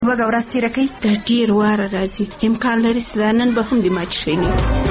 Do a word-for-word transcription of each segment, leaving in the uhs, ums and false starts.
وګه ورځ تېره کوي. د ډېر واره راځي، امکان لري چې دا نن به هم د ماچ شوي.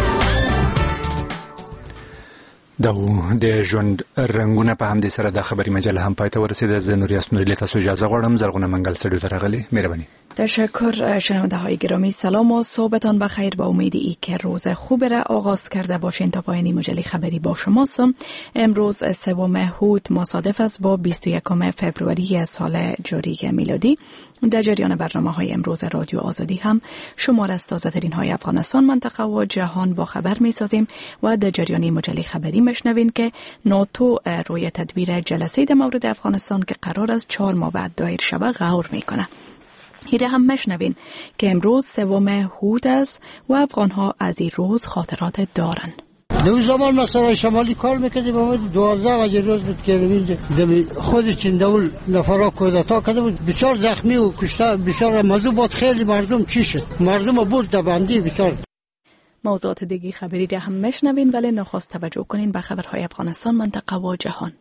دا د ژوند رنګونه په همدې سره د خبری مجله هم پای ته ورسیده. زه نور یاسمین له تاسو اجازه غواړم. زرغونه منگل استودیو ته راغلی. مهرباني. تشکر. شنونده های گرامی سلام و صحبتان بخیر. با امید ای که روز خوب را آغاز کرده باشین تا پایان مجله خبری با شماستم. امروز سوم هوت مصادف است با بیست و یکم فوریه سال جاری میلادی. در جریان برنامه های امروز رادیو آزادی هم شمار از تازه ترین های افغانستان، منطقه و جهان با خبر می سازیم و در جریان مجله خبری مشنوین که ناتو روی تدبیر جلسه در مورد افغانستان که قرار است چهار ماه بعد دایر شود غور می کنه. هیره هم مشنوین که امروز سوم هوت است و افغان ها از این روز خاطرات دارن. دو زمان مثلا شمالی کار میکردیم، آمد دوازده وجه روز بود که دمی خود چین دول نفرا کودتا کرده بود، بسیار زخمی و کشته، بسیار موضوع بود. خیلی مردم چی شد، مردم برد در بندی بسیار. موضوعات دیگی خبری را هم مشنوین، ولی نخواست توجه کنین به خبرهای افغانستان، منطقه و جهان.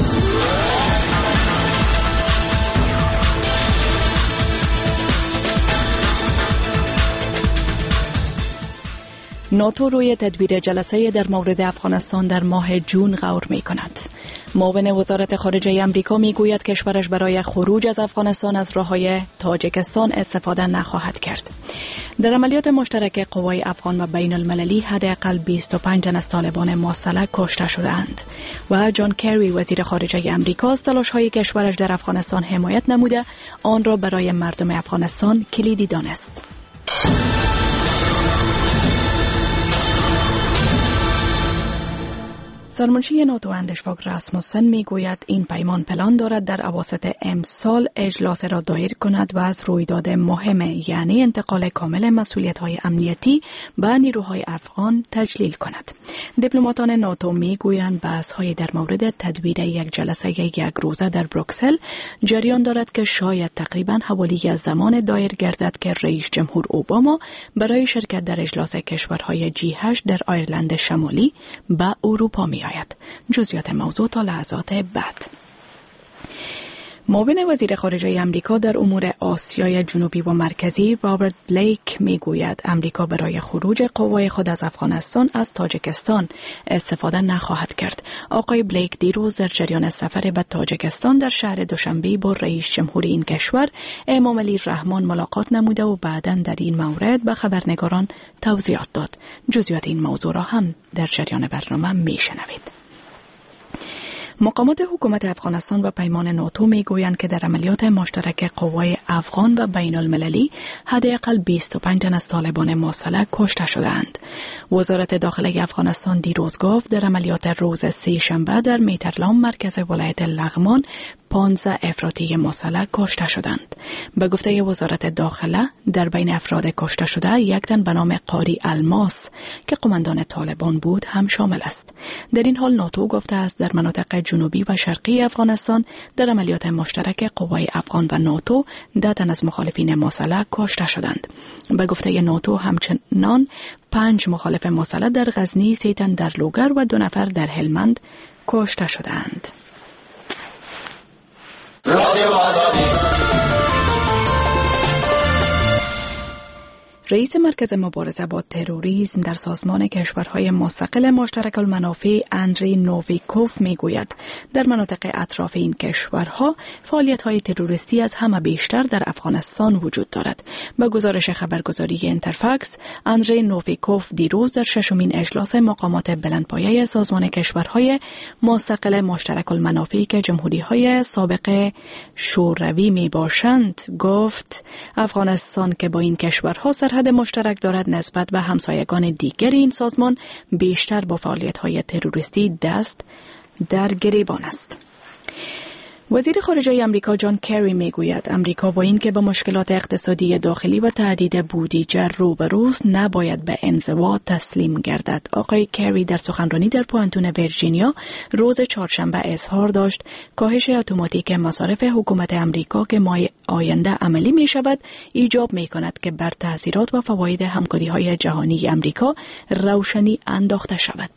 ناتو روی تدبیر جلسه در مورد افغانستان در ماه جون غور می کند. معاون وزارت خارجه امریکا می گوید کشورش برای خروج از افغانستان از راههای تاجیکستان استفاده نخواهد کرد. در عملیات مشترک قوای افغان و بین المللی حداقل بیست و پنج تن از طالبان مسلح کشته شدند و جان کری وزیر خارجه امریکا از تلاش‌های کشورش در افغانستان حمایت نموده آن را برای مردم افغانستان کلیدی دانست. سرمنشی ناتو اندشفاگ راسموسن می گوید این پیمان پلان دارد در اواسط امسال اجلاس را دایر کند و از رویداد مهم یعنی انتقال کامل مسئولیت‌های امنیتی به نیروهای افغان تجلیل کند. دیپلماتان ناتو می گویند بحث‌های در مورد تدویر یک جلسه یک روزه در بروکسل جریان دارد که شاید تقریباً حوالی از زمان دایر گردد که رئیس جمهور اوباما برای شرکت در اجلاس کشورهای جی هشت در آیرلند شمالی به اروپا می آید. جزئیات موضوع تا لحظات بعد. معاون وزیر خارجه امریکا در امور آسیای جنوبی و مرکزی رابرت بلیک میگوید امریکا برای خروج قوای خود از افغانستان از تاجیکستان استفاده نخواهد کرد. آقای بلیک دیروز در جریان سفر به تاجیکستان در شهر دوشنبه با رئیس جمهور این کشور امام علی رحمان ملاقات نموده و بعداً در این مورد به خبرنگاران توضیحات داد. جزئیات این موضوع را هم در جریان برنامه میشنوید. مقامات حکومت افغانستان و پیمان ناتو میگویند که در عملیات مشترک قوای افغان و بین المللی حداقل بیست و پنج تن از طالبان مسلح کشته شدند. وزارت داخله افغانستان دیروز گفت در عملیات روز سه شنبه در میترلام مرکز ولایت لغمان پانزده افراطی مسلح کشته شدند. به گفته وزارت داخله در بین افراد کشته شده یک تن به نام قاری الماس که قماندان طالبان بود هم شامل است. در این حال ناتو گفته است در مناطق جنوبی و شرقی افغانستان در عملیات مشترک قوای افغان و ناتو ده تن از مخالفین مسلح کشته شدند. به گفته ناتو همچنان پنج مخالف مسلح در غزنی، سه تن در لوگر و دو نفر در هلمند کشته شدند. رادیو آزادی. رئیس مرکز مبارزه با تروریسم در سازمان کشورهای مستقل مشترک المنافع اندری نوویکوف میگوید در مناطق اطراف این کشورها فعالیت‌های تروریستی از همه بیشتر در افغانستان وجود دارد. با گزارش خبرگزاری اینترفاکس، اندری نوویکوف دیروز در ششمین اجلاس مقامات بلندپایه سازمان کشورهای مستقل مشترک المنافع که جمهوری‌های سابق شوروی میباشند گفت افغانستان که با این کشورها سرحد مشترک دارد نسبت به همسایگان دیگر این سازمان بیشتر با فعالیت‌های تروریستی دست در گریبان است. وزیر خارجه امریکا جان کری میگوید امریکا با اینکه با مشکلات اقتصادی داخلی و تهدید بودجه روبروست نباید به انزوا تسلیم گردد. آقای کری در سخنرانی در پوانتون ویرجینیا روز چهارشنبه اظهار داشت کاهش اتوماتیک مصارف حکومت امریکا که ماه آینده عملی می شود ایجاب می کند که بر تاثیرات و فواید همکاری های جهانی امریکا روشنی انداخته شود.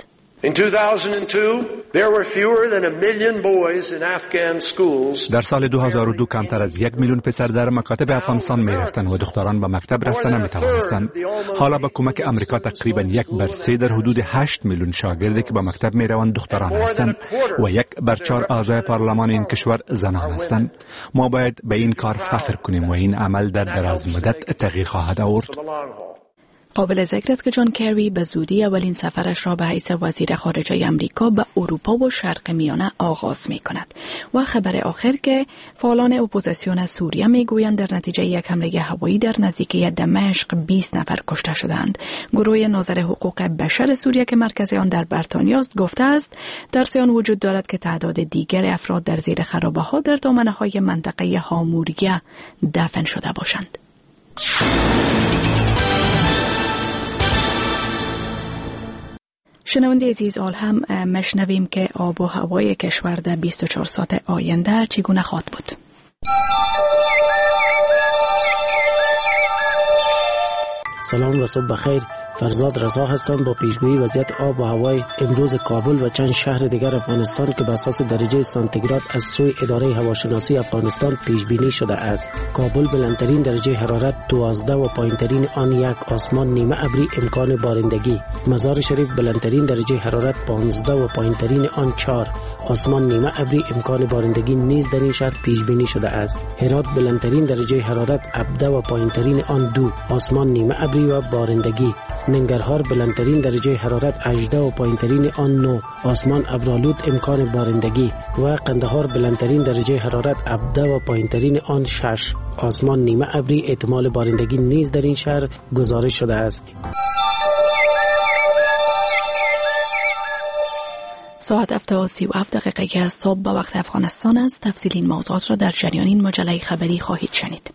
In two thousand two, there were fewer than a million boys in Afghan schools. در سال دو هزار و دو کمتر از یک میلیون پسر در مکاتب افغانستان می رفتند و دختران به مکتب رفتن نمی توانستند. حالا با کمک امریکا تقریبا یک بر سه در حدود هشت میلیون شاگردی که به مکتب می روند دختران هستند و یک بر چهار اعضای پارلمان این کشور زنان هستند. ما باید به این کار فخر کنیم و این عمل در دراز مدت تغییر خواهد آورد. قابل ذکر است که جان کری به زودی اولین سفرش را به حیث وزیر خارجه امریکا به اروپا و شرق میانه آغاز می کند و خبر آخر که فعالان اپوزیسیون سوریه می گویند در نتیجه یک حمله هوایی در نزدیکی دمشق بیست نفر کشته شدند. گروه ناظر حقوق بشر سوریه که مرکز آن در بریتانیا است گفته است ترس آن وجود دارد که تعداد دیگر افراد در زیر خرابه ها در دامنه های منطقه هاموریه دفن شده باشند. شنونده عزیز، آل هم مشنویم که آب و هوای کشور در بیست و چهار ساعت آینده چگونه خواهد بود. سلام و صبح بخیر. فرزاد رضا هستم با پیشگویی وضعیت آب و هوای امروز کابل و چند شهر دیگر افغانستان که بر اساس درجه سانتیگراد از سوی اداره هواشناسی افغانستان پیش بینی شده است. کابل بلندترین درجه حرارت دوازده و پایینترین آن یک آسمان نیمه ابری امکان بارندگی. مزار شریف بلندترین درجه حرارت پانزده و پایینترین آن چهار آسمان نیمه ابری امکان بارندگی نیز در این شهر پیش بینی شده است. هرات بلندترین درجه حرارت هفده و پایینترین آن دو آسمان نیمه ابری و بارندگی. ننگرهار بلندترین درجه حرارت هجده و پایینترین آن نه آسمان ابرآلود امکان بارندگی و قندهار بلندترین درجه حرارت هفده و پایینترین آن شش آسمان نیمه ابری احتمال بارندگی نیز در این شهر گزارش شده است. ساعت هفت و سی و هفت دقیقه از صبح به وقت افغانستان است. تفصیل این موضوعات را در جریان این مجله خبری خواهید شنید.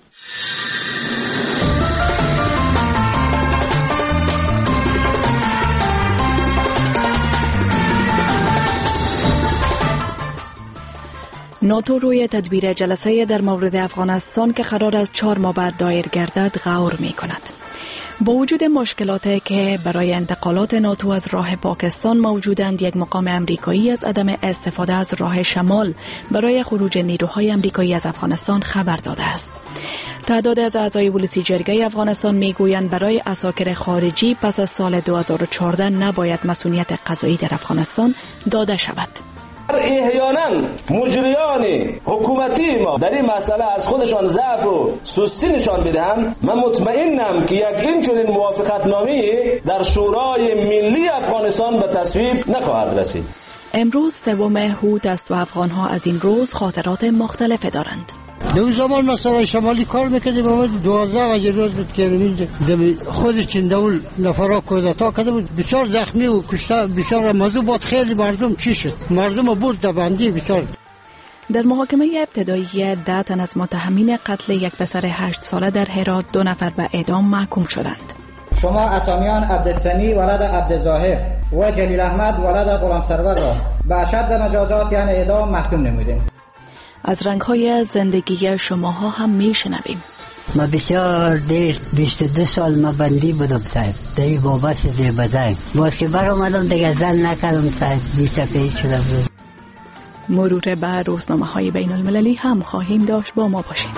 ناتو روی تدبیر جلسه در مورد افغانستان که قرار است چهار ماه بعد دایر گردد غور می کند. با وجود مشکلاتی که برای انتقالات ناتو از راه پاکستان موجودند، یک مقام امریکایی از عدم استفاده از راه شمال برای خروج نیروهای امریکایی از افغانستان خبر داده است. تعداد از اعضای ولسی جرگه افغانستان میگویند برای عساکر خارجی پس از سال دو هزار و چهارده نباید مسئولیت قضایی در افغانستان داده شود. احیانا مجریان حکومتی ما در این مسئله از خودشان ضعف و سستی نشان میدهند. من مطمئنم که یک این چنین موافقت نامه در شورای ملی افغانستان به تصویب نخواهد رسید. امروز سوم هود است و افغانها از این روز خاطرات مختلف دارند. دو زمان مثلا شمالی کار میکردیم آمد دوازده وجه روز بود که خود چندول نفرا کودتا کرده بود، بسیار زخمی و کشته، بسیار مزو بود. خیلی مردم چی شد؟ مردم برد دبندی بسیار. در محاکمه ابتدایی ده تن از متهمین قتل یک پسر هشت ساله در هرات دو نفر به اعدام محکوم شدند. شما اسامیان عبدالسمی ولد عبدالظاهر و جلیل احمد ولد غلام سرور را به اشد مجازات یعنی اعدام محکوم نمودید. از رنگ‌های زندگی شماها هم میشنویم. ما بسیار دیر بیست و دو سال ما بندی بودم صاحب، دایی بابت دی بدن باز که بر اومدم دیگه زن نکردم صاحب، بیسفید شده بود. مرور بر روزنامه‌های بین المللی هم خواهیم داشت، با ما باشید.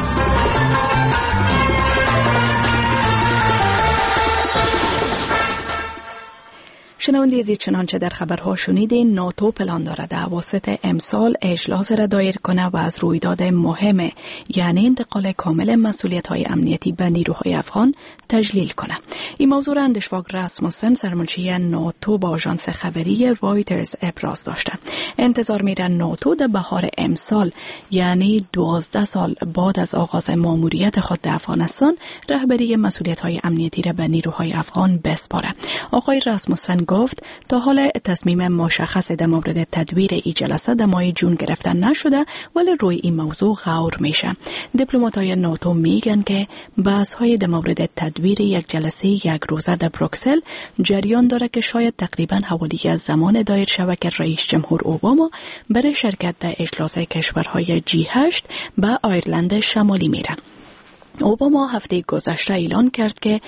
شنونده عزیز، چنانچه در خبرها شنیدین، ناتو پلان دارد اواسط امسال اجلاس را دایر کنه و از رویداد مهم یعنی انتقال کامل مسئولیت‌های امنیتی به نیروهای افغان تجلیل کنه. این موضوع را اندشواگ راسموسن سرمنشی ناتو با آژانس خبری رایترز ابراز داشته. انتظار میره ناتو در بهار امسال یعنی دوازده سال بعد از آغاز ماموریت خود در افغانستان رهبری مسئولیت‌های امنیتی را به نیروهای افغان بسپاره. آقای راسموسن گفت تا حالا تصمیم مشخص در مورد تدویر این جلسه در ماه جون گرفتن نشده، ولی روی این موضوع غور میشه. دیپلمات‌های ناتو میگن که بحث‌های در مورد تدویر یک جلسه یک روزه در بروکسل جریان داره که شاید تقریباً حوالی از زمان دایر شود که رئیس جمهور اوباما برای شرکت در اجلاس کشورهای جی هشت به آیرلند شمالی میره. اوباما هفته گذشته اعلان کرد که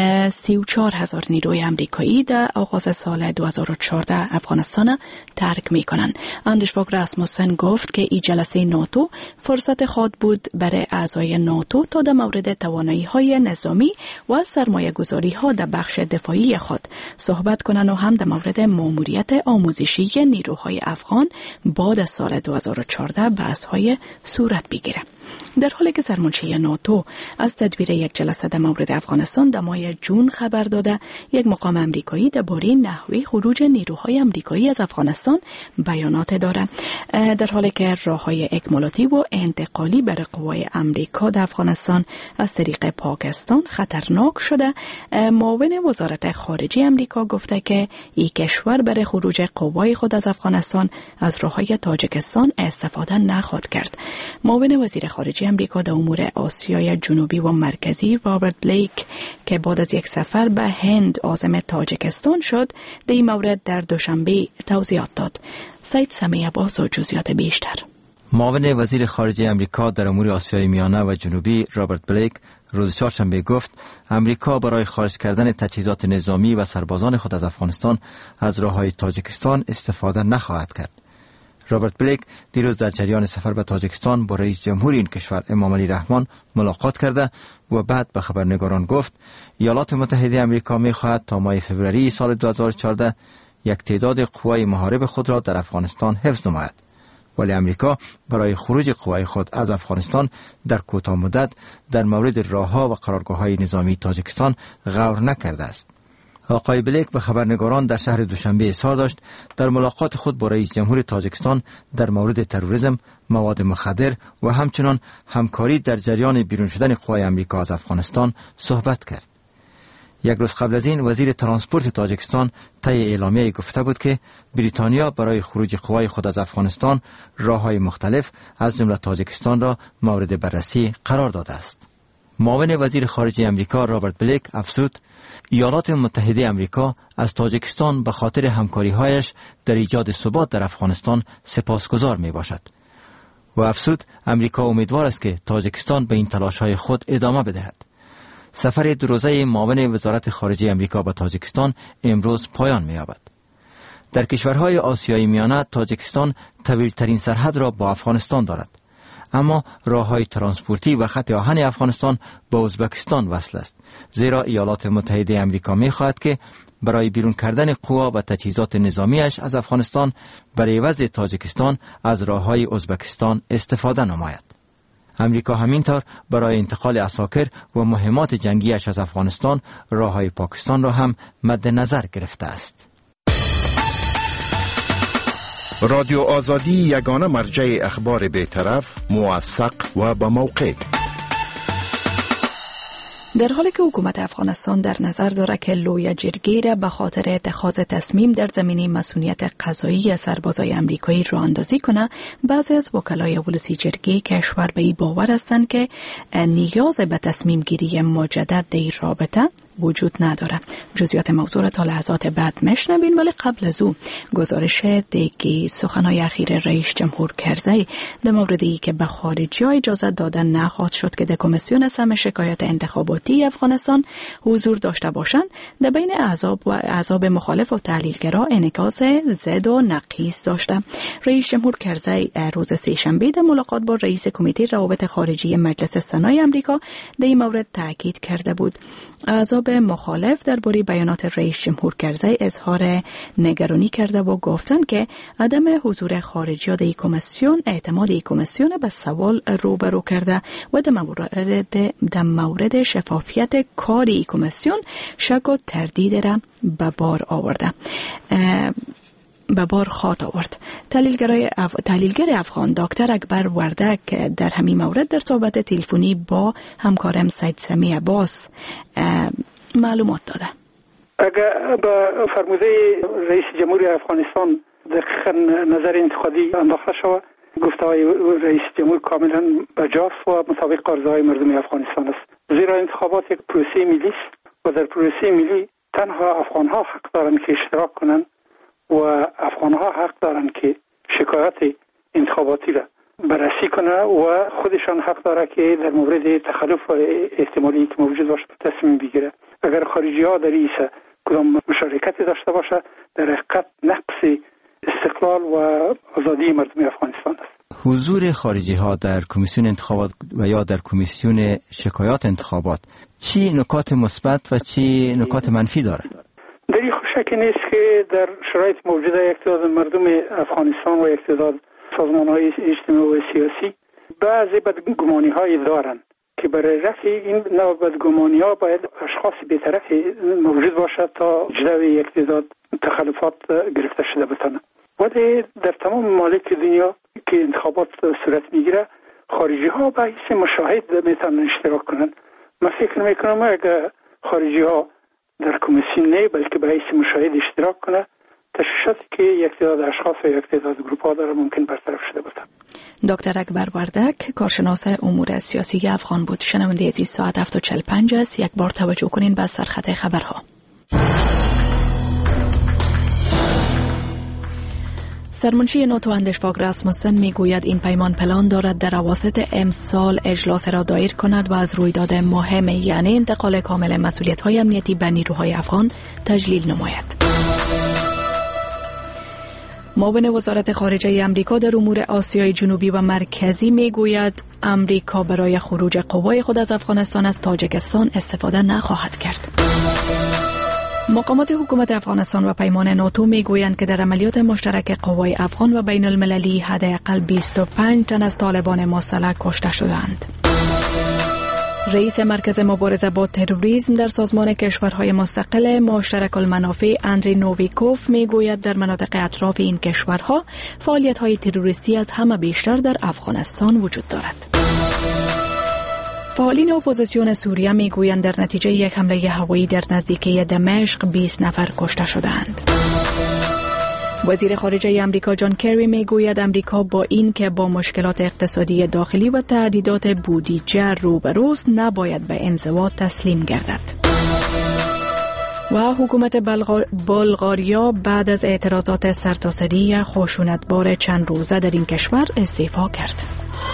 سی و چهار هزار نیروی امریکایی در آغاز سال دو هزار و چهارده افغانستان ترک می کنند. اندرس فوگ راسموسن گفت که این جلسه ناتو فرصت خود بود برای اعضای ناتو تا در مورد توانایی های نظامی و سرمایه گذاری ها در بخش دفاعی خود صحبت کنند و هم در مورد ماموریت آموزشی نیروهای افغان بعد از سال دو هزار و چهارده بحث های صورت بگیره. در حالی که سرمنشی ناتو از تدبیر یک جلسه در مورد افغانستان در ماه جون خبر داده، یک مقام امریکایی درباره نحوه خروج نیروهای امریکایی از افغانستان بیانات داره. در حالی که راههای اکمالاتی و انتقالی برای قوای امریکا در افغانستان از طریق پاکستان خطرناک شده، معاون وزارت خارجه امریکا گفته که این کشور برای خروج قوای خود از افغانستان از راههای تاجیکستان استفاده نخواهد کرد. معاون وزیر خارجه امریکا در امور آسیای جنوبی و مرکزی رابرت بلیک که بعد از یک سفر به هند عازم تاجیکستان شد، در این مورد در دوشنبه توضیحات داد. سید سمیع عباس و جزئیات بیشتر. معاون وزیر خارجه امریکا در امور آسیای میانه و جنوبی رابرت بلیک روز چهارشنبه گفت امریکا برای خارج کردن تجهیزات نظامی و سربازان خود از افغانستان از راههای تاجیکستان استفاده نخواهد کرد. رابرت بلیک دیروز در جریان سفر به تاجیکستان با رئیس جمهور این کشور امام علی رحمان ملاقات کرده و بعد به خبرنگاران گفت ایالات متحده آمریکا می‌خواهد تا ماه فوریه سال دو هزار و چهارده یک تعداد قوای محارب خود را در افغانستان حفظ نماید، ولی امریکا برای خروج قوای خود از افغانستان در کوتاه مدت در مورد راه‌ها و قرارگاه‌های نظامی تاجیکستان غور نکرده است. آقای بلیک به خبرنگاران در شهر دوشنبه اظهار داشت در ملاقات خود با رئیس جمهور تاجیکستان در مورد تروریسم، مواد مخدر و همچنان همکاری در جریان بیرون شدن قوای امریکا از افغانستان صحبت کرد. یک روز قبل از این وزیر ترانسپورت تاجیکستان طی اعلامیه گفته بود که بریتانیا برای خروج قوای خود از افغانستان راه‌های مختلف از جمله تاجیکستان را مورد بررسی قرار داده است. معاون وزیر خارجه امریکا رابرت بلیک افزود ایالات متحده امریکا از تاجیکستان به خاطر همکاری‌هایش در ایجاد ثبات در افغانستان سپاسگزار میباشد و افزود امریکا امیدوار است که تاجیکستان به این تلاش‌های خود ادامه بدهد. سفر دو روزه معاون وزارت خارجه امریکا به تاجیکستان امروز پایان می‌یابد. در کشورهای آسیای میانه تاجیکستان طویل‌ترین سرحد را با افغانستان دارد، اما راه‌های ترانسپورتی و خط آهن افغانستان با ازبکستان وصل است، زیرا ایالات متحده آمریکا می‌خواهد که برای بیرون کردن قوا و تجهیزات نظامیش از افغانستان برای عوض تاجیکستان از راه‌های ازبکستان استفاده نماید. امریکا همینطور برای انتقال عساکر و مهمات جنگیش از افغانستان راه‌های پاکستان را هم مد نظر گرفته است. رادیو آزادی یگانه مرجع اخبار بی‌طرف، موثق و با موقع. در حالی که حکومت افغانستان در نظر دارد که لوی جرگه را به خاطر اتخاذ تصمیم در زمینه مسئولیت قضایی سربازای امریکایی راه اندازی کنه، بعضی از وکلای ولسی جرگه کشور به این باور هستند که نیاز به تصمیم گیری مجدد در این رابطه وجود نداره. جزئیات موضوع را تا لحظات بعد میشنوین، ولی قبل از او گزارش دیگه سخنهای اخیر رئیس جمهور کرزی در مورد ای که به خارجی ها اجازه دادن نخواهد شد که در کمیسیون سم شکایت انتخاباتی افغانستان حضور داشته باشند، در بین احزاب و احزاب مخالف و تحلیلگرا انعکاس ضد و نقیض داشته. رئیس جمهور کرزی روز سه‌شنبه در ملاقات با رئیس کمیته روابط خارجی مجلس سنای آمریکا در این مورد تاکید کرده بود. احزاب مخالف درباره بیانات رئیس جمهور کرزی اظهار نگرانی کرده و گفتند که عدم حضور خارجی در این کمیسیون اعتماد این کمیسیون به سوال روبرو کرده و در مورد در مورد شفافیت کار این کمیسیون شک و تردید را به بار آورده. به بار خواهد آورد. تحلیلگرای اف... تحلیلگر افغان دکتر اکبر وردک در همین مورد در صحبت تلفنی با همکارم سید سمیع عباس معلومات داده. اگر به فرموده رئیس جمهور افغانستان دقیقاً نظر انتقادی انداخته شود، گفته‌های رئیس جمهور کاملا بجاست و مطابق آرزوهای مردم افغانستان است، زیرا انتخابات یک پروسه ملی است و در پروسه ملی تنها افغان‌ها حق دارند که اشتراک کنند و افغان‌ها حق دارند که شکایت انتخاباتی را بررسی کنه و خودشان حق داره که در مورد تخلف احتمالی که موجود باشه تصمیم بگیره. اگر خارجی ها در این کدام مشارکت داشته باشه در حقیقت نقص استقلال و آزادی مردم افغانستان است. حضور خارجی ها در کمیسیون انتخابات و یا در کمیسیون شکایات انتخابات چی نکات مثبت و چی نکات منفی داره؟ در این شکی نیست که در شرایط موجوده یک تعداد مردم افغانستان و یک تعداد سازمان های اجتماعی و سیاسی بعضی بدگمانی های دارن که برای رفع این نوع بدگمانی ها باید اشخاص بی‌طرف موجود باشد تا جلوی یک تعداد تخلفات گرفته شده بتونه. و در تمام ممالک دنیا که انتخابات صورت میگیره خارجی ها به حیث مشاهد میتونن اشتراک کنن. من فکر میکنم اگر خارجی ها در کمیسیون نه بلکه به حیث مشاهد اشتراک کنه تشویشاتی که یک تعداد اشخاص و یک تعداد گروپ ها داره ممکن برطرف شده بتونه. دکتر اکبر وردک کارشناس امور سیاسی افغان بود. شنونده عزیز ساعت هفت و چهل و پنج است. یک بار توجه کنین به سرخط خبرها. سرمنشی ناتو اندشفاگ راسموسن میگوید این پیمان پلان دارد در اواسط امسال اجلاس را دایر کند و از رویداد مهم یعنی انتقال کامل مسئولیت‌های امنیتی به نیروهای افغان تجلیل نماید. معاون وزارت خارجه امریکا در امور آسیای جنوبی و مرکزی میگوید امریکا برای خروج قوای خود از افغانستان از تاجیکستان استفاده نخواهد کرد. مقامات حکومت افغانستان و پیمان ناتو میگویند که در عملیات مشترک قوای افغان و بین المللی حداقل بیست و پنج تن از طالبان مسلح کشته شدند. رئیس مرکز مبارزه با تروریسم در سازمان کشورهای مستقل مشترک المنافع اندری نوویکوف میگوید در مناطق اطراف این کشورها فعالیت‌های تروریستی از همه بیشتر در افغانستان وجود دارد. فعالین اپوزیسیون سوریه میگویند در نتیجه یک حمله هوایی در نزدیکی دمشق بیست نفر کشته شدند. وزیر خارجه امریکا جان کری میگوید امریکا با این که با مشکلات اقتصادی داخلی و تهدیدات بودجه روبروست نباید به انزوا تسلیم گردد. و حکومت بلغار... بلغاریا بعد از اعتراضات سرتاسری خشونتبار چند روزه در این کشور استعفا کرد.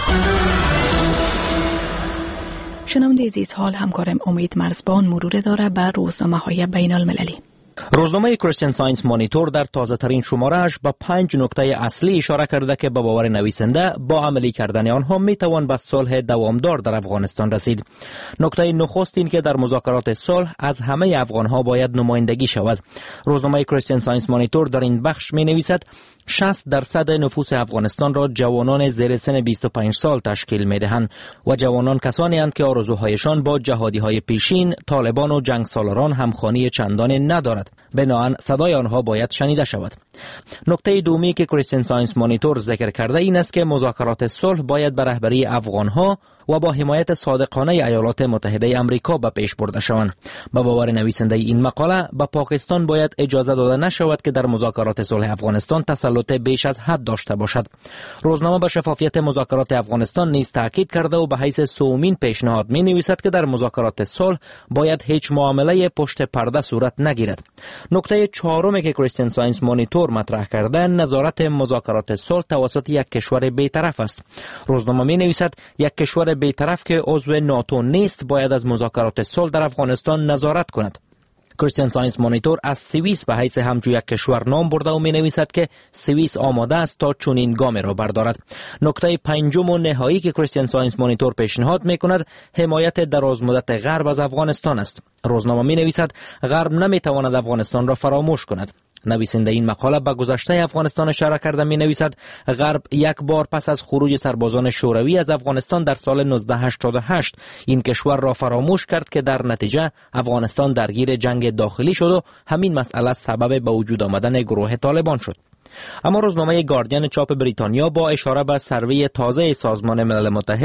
شنونده عزیز، حال همکارم امید مرزبان مرور داره بر روزنامه‌های بین المللی. روزنامه کریستین ساینس مانیتور در تازه ترین شماره‌اش به پنج نکته اصلی اشاره کرده که به باور نویسنده با عملی کردن آنها می توان به صلح دوامدار در افغانستان رسید. نکته نخست این که در مذاکرات صلح از همه افغان‌ها باید نمایندگی شود. روزنامه کریستین ساینس مانیتور در این بخش می نویسد شصت درصد نفوس افغانستان را جوانان زیر سن بیست و پنج سال تشکیل می دهند و جوانان کسانی اند که آرزوهایشان با جهادی‌های پیشین، طالبان و جنگ سالاران همخوانی چندانی ندارد. بنابراین صدای آنها باید شنیده شود. نکته دومی که کریستین ساینس مانیتور ذکر کرده این است که مذاکرات صلح باید به رهبری افغانها و با حمایت صادقانه ایالات متحده آمریکا به پیش برده شوند. به باور نویسنده این مقاله به پاکستان باید اجازه داده نشود که در مذاکرات صلح افغانستان تسلط بیش از حد داشته باشد. روزنامه به شفافیت مذاکرات افغانستان نیز تاکید کرده و به حیث سومین پیشنهاد می نویسد که در مذاکرات صلح باید هیچ معامله پشت پرده صورت نگیرد. نکته چهارم که کریستین ساینس مانیتور مطرح کرده نظارت مذاکرات صلح توسط یک کشور بی‌طرف است. روزنامه می نویسد یک کشور بی‌طرف که عضو ناتو نیست باید از مذاکرات صلح در افغانستان نظارت کند. کریستین ساینس مانیتور از سوئیس به حیث همچو یک کشور نام برده و می نویسد که سوئیس آماده است تا چنین گامی را بردارد. نکته پنجم و نهایی که کریستین ساینس مانیتور پیشنهاد می کند حمایت درازمدت غرب از افغانستان است. روزنامه می نویسد غرب نمی تواند افغانستان را فراموش کند. نویسنده این مقاله به گذشته افغانستان اشاره کرده می نویسد غرب یک بار پس از خروج سربازان شوروی از افغانستان در سال نوزده هشتاد و هشت این کشور را فراموش کرد که در نتیجه افغانستان درگیر جنگ داخلی شد و همین مسئله سبب به وجود آمدن گروه طالبان شد. اما روزنامه گاردین چاپ بریتانیا با اشاره به سروی تازه سازمان ملل متحد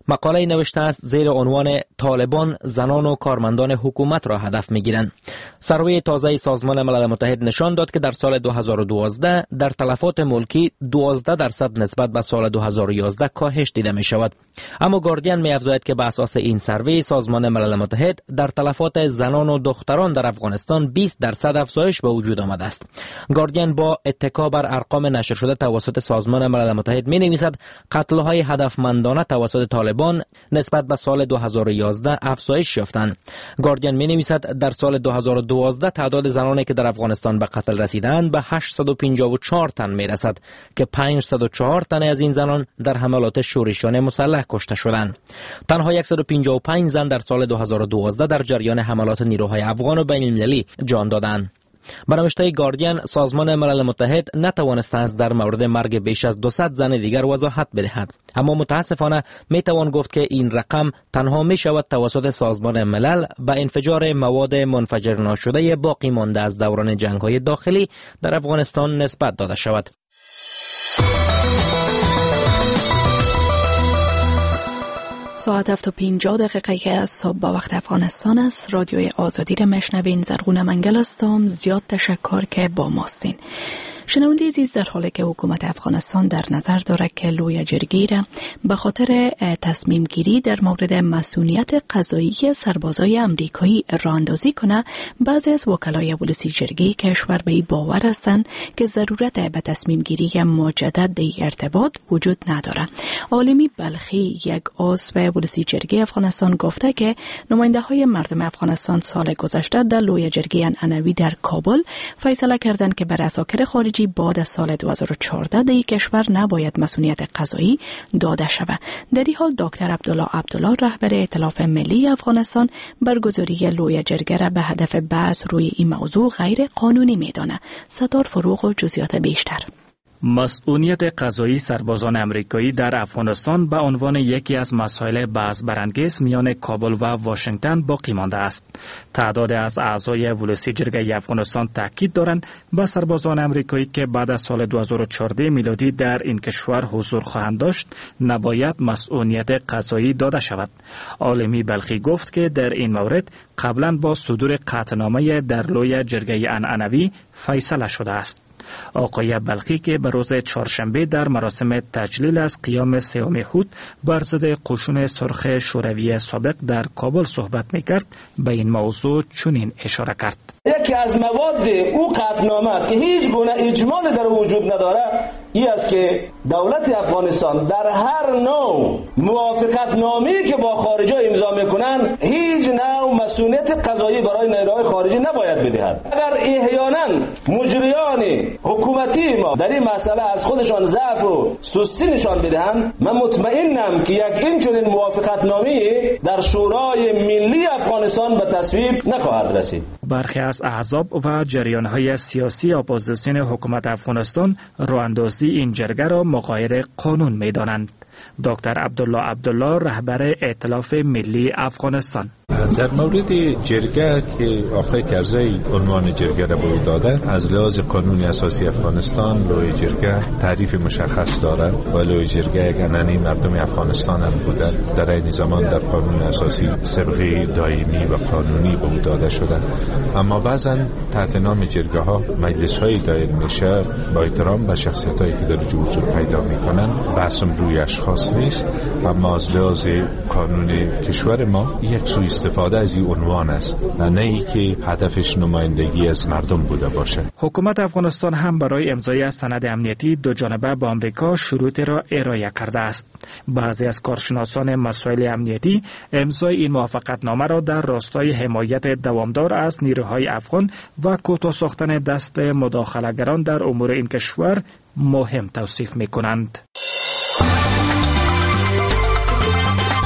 مقاله نوشته است زیر عنوان طالبان زنان و کارمندان حکومت را هدف می‌گیرند. سروی تازه سازمان ملل متحد نشان داد که در سال دو هزار و دوازده در تلفات ملکی دوازده درصد نسبت به سال دو هزار و یازده کاهش دیده می شود. اما گاردین می افزاید که بر اساس این سروی سازمان ملل متحد در تلفات زنان و دختران در افغانستان بیست درصد افزایش به وجود آمده است. گاردین با اتکا بر ارقام نشر شده توسط سازمان ملل متحد می نویسد قتل‌های هدفمندانه توسط طالبان نسبت به سال دو هزار و یازده افزایش یافتند. گاردین می نویسد در سال دو هزار و دوازده تعداد زنانی که در افغانستان به قتل رسیدند به هشتصد و پنجاه و چهار تن می رسد که پانصد و چهار تن از این زنان در حملات شورشیانه مسلح کشته شدند. تنها صد و پنجاه و پنج زن در سال دو هزار و دوازده در جریان حملات نیروهای افغان و بین المللی جان دادند. به نوشته گاردین، سازمان ملل متحد نتوانسته است در مورد مرگ بیش از دویست زن دیگر وضاحت بدهد، اما متاسفانه می توان گفت که این رقم تنها می شود توسط سازمان ملل به انفجار مواد منفجر ناشده باقی مانده از دوران جنگ‌های داخلی در افغانستان نسبت داده شود. ساعت هفت و پنجاه دقیقه که از صبح با وقت افغانستان است. رادیوی آزادی را میشنوین. زرغون منگل هستم. زیاد تشکر که با ماستین. شنونده عزیز، در حالی که حکومت افغانستان در نظر دارد که لوی جرگی را به خاطر تصمیم گیری در مورد مسئولیت قضایی سربازای امریکایی راه اندازی کنه، بعضی از وکلای ولسی جرگی کشور به این باور هستند که ضرورت به تصمیم گیری مجدد در ارتباط وجود نداره. عالمی بلخی، یک عضو ولسی جرگی افغانستان، گفته که نماینده های مردم افغانستان سال گذشته در لوی جرگی انعنوی در کابل فیصله کردند که بر اساکر خارجی بعد از سال دو هزار و چهارده در کشور نباید مسئولیت قضایی داده شود. در این حال دکتر عبدالله عبدالله رهبر ائتلاف ملی افغانستان برگزاری لوی جرگه را به هدف بحث روی این موضوع غیر قانونی می‌داند. ستار فروغ و جزئیات بیشتر. مسئولیت قضایی سربازان امریکایی در افغانستان به عنوان یکی از مسائل بحث برانگیز میان کابل و واشنگتن باقی مانده است. تعداد از اعضای ولسی جرگه افغانستان تاکید دارند به سربازان امریکایی که بعد از سال دو هزار و چهارده میلادی در این کشور حضور خواهند داشت نباید مسئولیت قضایی داده شود. عالمی بلخی گفت که در این مورد قبلا با صدور قطعنامه در لوی جرگه انعنوی فیصله شده است. آقای بلخی که به روز چهارشنبه در مراسم تجلیل از قیام سیوم هود بر ضد قشون سرخ شوروی سابق در کابل صحبت می‌کرد، به این موضوع چنین اشاره کرد. یکی از مواد او قطعنامه که هیچ گونه اجمالی در وجود نداره این است که دولت افغانستان در هر نوع موافقت نامه‌ای که با خارجی امضا میکنن هیچ نوع مسئولیت قضایی برای نیروهای خارجی نباید بدهد. اگر احیانا مجریان حکومتی ما در این مسئله از خودشان ضعف و سستی نشان بدهند، من مطمئنم که یک این چنین موافقت نامه‌ای در شورای ملی افغانستان به تصویب نخواهد رسید. برخی از احزاب و جریان‌های سیاسی اپوزیسیون حکومت افغانستان راه‌اندازی این جرگه را مغایر قانون می‌دانند. دکتر عبدالله عبدالله رهبر ائتلاف ملی افغانستان: در مورد جرگه که آقای کرزی عنوان جرگه را به داده، از لحاظ قانون اساسی افغانستان لوی جرگه تعریف مشخص داره و لوی جرگه یک انعنی مردم افغانستان هم بوده. در این زمان در قانون اساسی سابقه دائمی و قانونی به داده شده، اما بعضا تحت نام جرگه ها مجلس های دایر میشه با احترام به شخصیت هایی که در حضور پیدا میکنن. بحثم روی اشخاص نیست، اما از لحاظ قانون کشور ما یک سوء استفاده از این عنوان است و نه ای که هدفش نمایندگی از مردم بوده باشه. حکومت افغانستان هم برای امضای سند امنیتی دو جانبه با آمریکا شروط را ارائه کرده است. بعضی از کارشناسان مسائل امنیتی امضای این موافقتنامه را در راستای حمایت دوامدار از نیروهای افغان و کوتاه ساختن دست مداخله‌گران در امور این کشور مهم توصیف می‌کنند.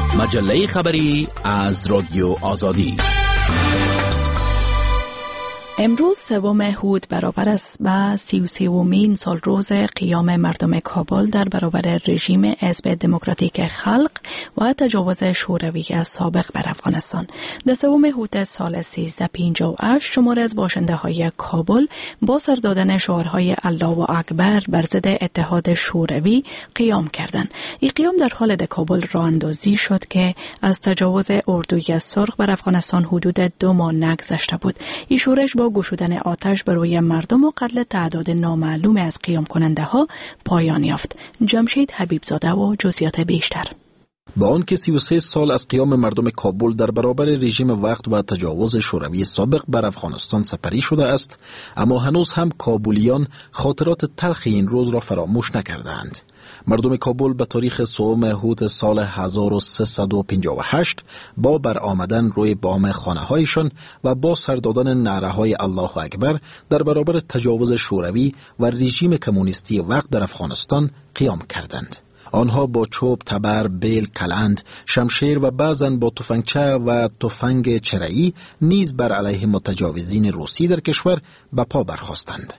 مجله خبری از رادیو آزادی. امروز سوم هود برابر است با سی و سومین سال روز قیام مردم کابل در برابر رژیم حزب دموکراتیک خلق و تجاوز شوروی سابق بر افغانستان. در سوم هود سال سیزده پنجاه و هشت شمار از باشنده های کابل با سر دادن شعارهای الله و اکبر بر ضد اتحاد شوروی قیام کردند. این قیام در حال در کابل راه اندازی شد که از تجاوز اردوی سرخ بر افغانستان حدود دو ماه نگذشته بود. این شورش با گشودن آتش بر روی مردم و قتل تعداد نامعلوم از قیام کننده ها پایان یافت. جمشید حبیبزاده و جزئیات بیشتر. با آنکه سی و سه سال از قیام مردم کابل در برابر رژیم وقت و تجاوز شوروی سابق بر افغانستان سپری شده است، اما هنوز هم کابلیان خاطرات تلخ این روز را فراموش نکردند. مردم کابل به تاریخ سوم هود سال هزار و سیصد و پنجاه و هشت با برآمدن روی بام خانه هایشان و با سر دادن نعره های الله اکبر در برابر تجاوز شوروی و رژیم کمونیستی وقت در افغانستان قیام کردند. آنها با چوب، تبر، بیل، کلند، شمشیر و بعضاً با تفنگچه و تفنگ چرایی نیز بر علیه متجاوزین روسی در کشور به پا برخاستند.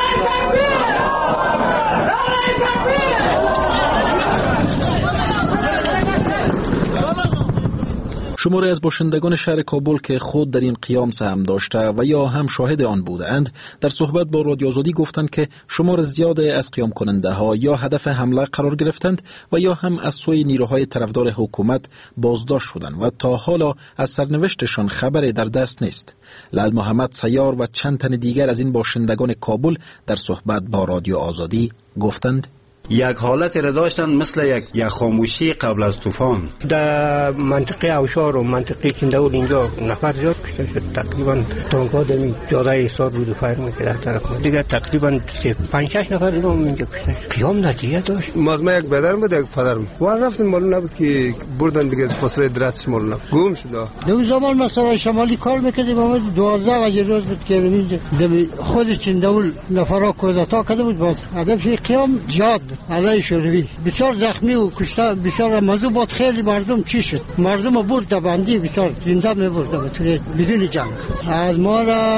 شماری از باشندگان شهر کابل که خود در این قیام سهم داشته و یا هم شاهد آن بودند در صحبت با رادیو آزادی گفتند که شمار زیاد از قیام کننده ها یا هدف حمله قرار گرفتند و یا هم از سوی نیروهای طرفدار حکومت بازداشت شدند و تا حالا از سرنوشتشان خبری در دست نیست. لال محمد سیار و چند تن دیگر از این باشندگان کابل در صحبت با رادیو آزادی گفتند یک حالت را داشتن مثل یک یک خاموشی قبل از طوفان. در منطقه اوشار و منطقه کندهول اینجا نفر زیاد کشته شد. تقریبا تانک‌ها دمی جاده ایستاد بود و فایر میکرد از طرف دیگه. تقریبا پنج شش نفر دیگه اینجا کشته شد. قیام نتیجه داشت. مازما یک بدر بود یک پدرم و رفتن معلوم نبود که بردن دیگه از فاصله دراتش معلوم نبود. گم شد. دو زمان مثلا شمالی کار میکردیم ما دوازده بجه روز بود که اینجا دمی خود چندول نفرا کودتا کرده بود. بعد هدف قیام جاد علیه شوروی بسیار زخمی و کشته بسیار مزو بود. خیلی مردم چی شد؟ مردم برد در بندی بسیار زنده می برد بدون جنگ. از ما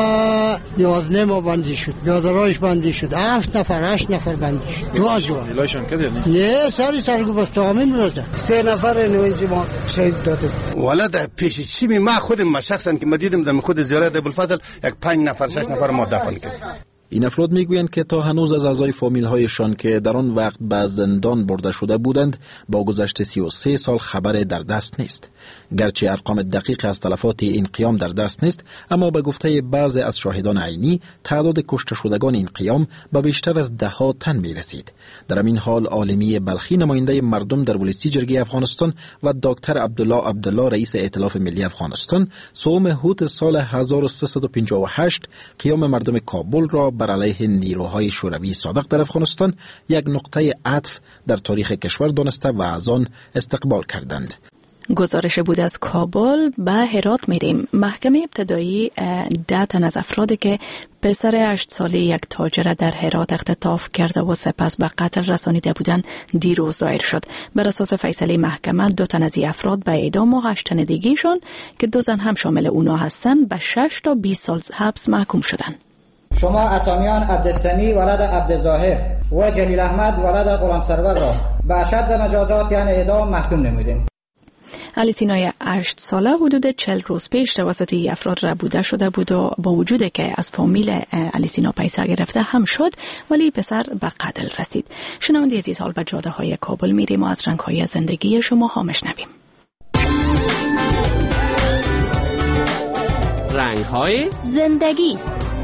را یازده ما بندی شد، یادرایش بندی شد، هفت نفر هشت نفر بندی شد. جوا جوا الاشون کردی نه سری سرگو بست همین روزه سه نفر نوینجی ما شهید داده. ولد پیش چی می ما خودم ما شخصا که ما دیدم در خود زیارت ابوالفضل یک پنج نفر شش نفر ما دفن کرد. این افراد میگویند که تا هنوز از اعضای فامیل هایشان که در آن وقت به زندان برده شده بودند با گذشت سی و سه سال خبری در دست نیست. گرچه ارقام دقیق از تلفات این قیام در دست نیست، اما به گفته بعضی از شاهدان عینی تعداد کشته شدگان این قیام به بیشتر از ده ها تن می رسید. در این حال عالمی بلخی نماینده مردم در ولسی جرگه افغانستان و دکتر عبدالله عبدالله رئیس ائتلاف ملی افغانستان سوم هود سال هزار و سیصد و پنجاه و هشت قیام مردم کابل را بر علیه نیروهای شوروی سابق در افغانستان یک نقطه عطف در تاریخ کشور دانسته و از آن استقبال کردند. گزارش بود از کابل. به هرات میریم. محکمه ابتدایی ده تن از افرادی که پسر هشت ساله یک تاجر در هرات اختطاف کرده و سپس به قتل رسانیده بودند دیروز دایر شد. بر اساس فیصله محکمه دو تن از این افراد به اعدام و هشت تن دیگه‌شان که دو زن هم شامل اونا هستند به شش تا بیست سال حبس محکوم شدند. شما اسامیان عبدالسمی ولد عبدالظاهر و جلیل احمد ولد غلام سرور را به اشد مجازات یعنی اعدام محکوم نمودیم. علی سینای هشت ساله حدود چهل روز پیش توسط این افراد ربوده شده بود و با وجود که از فامیل علی سینا پیسه گرفته هم شد ولی پسر به قتل رسید. شنونده عزیز، حال به جاده های کابل میریم و از رنگ های زندگی شما ها میشنویم. رنگ های زندگی.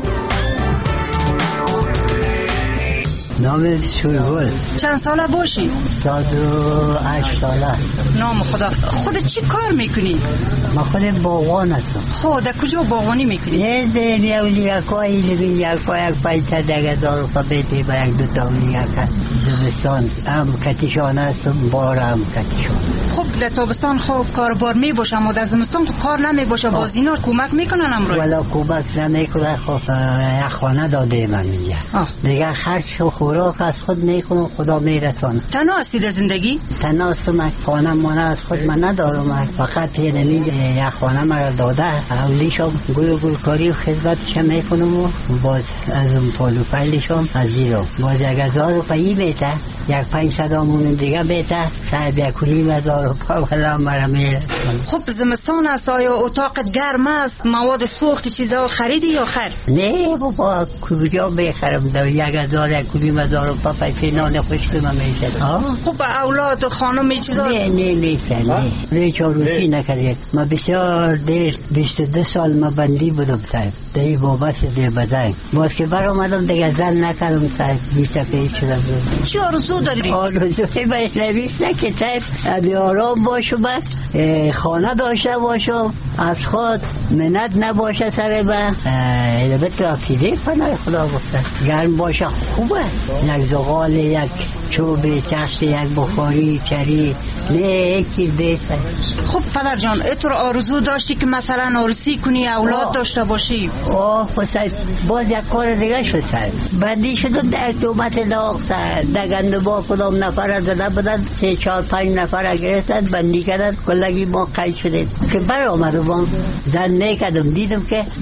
نام شورگل. چند ساله باشی؟ صد و هشت ساله. نام خدا. خود چی کار میکنی؟ ما خود باغوان هستم. خود کجا باغوانی میکنی؟ یه دین یه لیاکایی لبین یکا یک پایتا دیگه دارو قبیتی با یک دوتا لیاکا دبستان هم کتیشان هستم بار هم کتیشان. خب در تابستان خوب کاربار میباشم و در زمستان خب کار نمیباشه باز اینا کمک میکنن امروز؟ ولی کمک نمیکنه خب یک خانه داده من میگه دیگه خرش خود خوراک از خود میکنم، خدا میرسانه. تنها هستید از زندگی؟ تنها هستم. خانه مانه از خود من ندارم، فقط پیرنی یک خانه مرا داده. اولیشم گل و گلکاری و خدمتش میکنم و باز از اون پالو پایلشم از زیرم باز یک هزار روپایی بیته، یک پنج صدامون دیگه بیته، صاحب یک کلیم هزار روپا ولا مرا میرسانه. خب زمستان است، آیا اتاقت گرم است؟ مواد سوخت چیزا خریدی یا خیر؟ نه بابا کجا بخرم، در یک هزار یک کلیم هزار روپا پیسه نان خوشک من میشه. خب اولاد خانم می چیزا؟ نه نه نیست، نه نه چاروسی نکردید. ما بسیار دیر بیست و دو سال ما بندی بودم صاحب، در بابت دی بدن باز که بر آمدم دیگه زن نکردم صاحب، دیسته پیش شدم. چی آرزو داری؟ آرزوی باید نویس نه که صاحب ابی آرام باشم، خانه داشته باشم، از خود منت نباشه سر با البته اکسیده پناه خدا گفته، گرم باشه خوبه، یک زغال، یک چوب چخش، یک بخاری چری، نه یک چیز دیسته. خب پدر جان اتر آرزو داشتی که مثلا عروسی کنی، اولاد آه. داشته باشی؟ آه خصوص باز یک کار دیگه شد سر بندی شد در تومت داغ سر دگنده با کدام نفر زده بدن، سه چهار پنج نفر گرفتن بندی کردن، کلگی ما قید شدیم که بر آمدم زن نکردم، دیدم که